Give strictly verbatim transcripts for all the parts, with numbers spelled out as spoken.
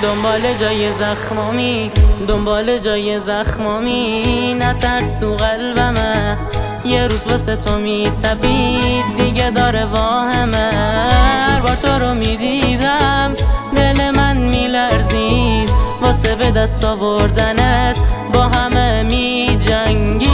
دنبال جای زخمامی دنبال جای زخمامی نترس تو قلبمه یه روز واسه تو میتپید دیگه داره واهمه هر بار تو رو میدیدم دل من میلرزید واسه به دست آوردنت با همه میجنگیم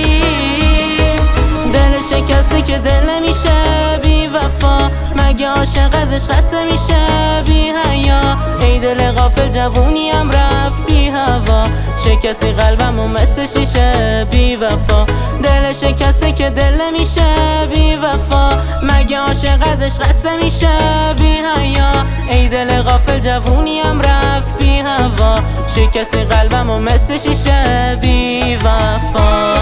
دل شکسته که دل نمیشه بی وفا مگه عاشق ازش خسته میشه بی حیا ای دل غافل جوونیم رفت بی هوا شکستی قلبمو مثل شیشه بی وفا دل شکسته که دل نمیشه بی وفا مگه عاشق ازش خسته میشه بی حیا ای دل غافل جوونیم رفت بی هوا شکستی قلبمو مثل شیشه بی وفا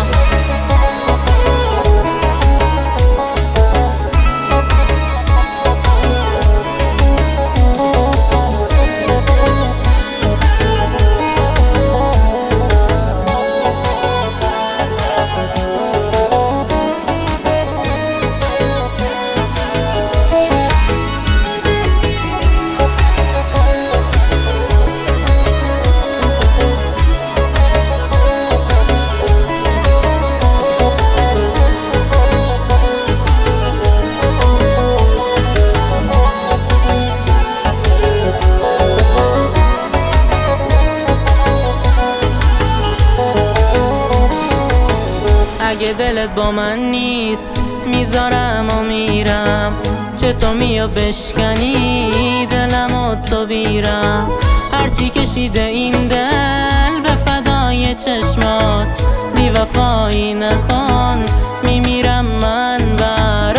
اگه دلت با من نیست میذارم و میرم چه تو میا بشکنی دلم و تو بیرم هرچی کشیده این دل به فدای چشمات بی وفایی نکن میمیرم من برات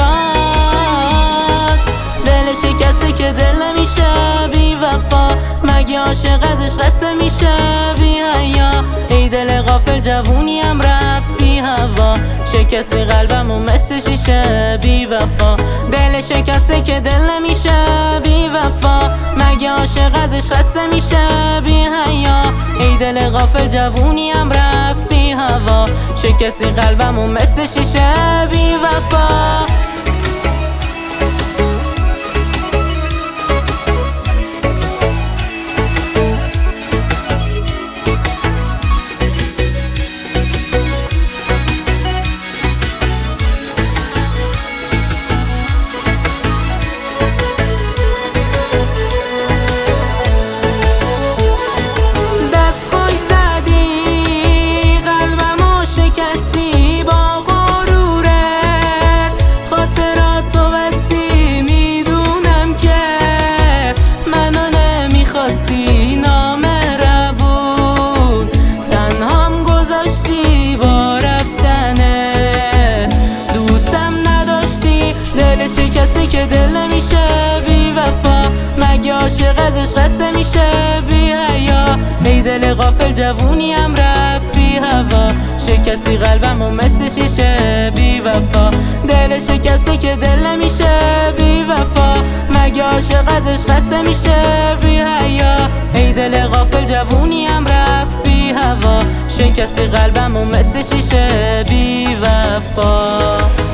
دل شکسته که دل نمیشه بی وفا مگه عاشق ازش خسته میشه بی حیا ای دل غافل جوونیم رفت بی هوا شکستی قلبمو مثل شیشه بی وفا دل شکسته که دل نمیشه بی وفا مگه عاشق ازش خسته میشه بی حیا ای دل غافل جوونیم رفت بی هوا شکستی قلبمو مثل شیشه بی وفا که دل نمیشه بی وفا مگه عاشق ازش خسته میشه بی حیا ای دل غافل جوونیم رفت بی هوا شکستی قلبمو مثل شیشه بی وفا دل شکسته که دل نمیشه بی وفا مگه عاشق ازش خسته میشه بی حیا ای دل غافل جوونیم رفت بی هوا شکستی قلبمو مثل شیشه بی وفا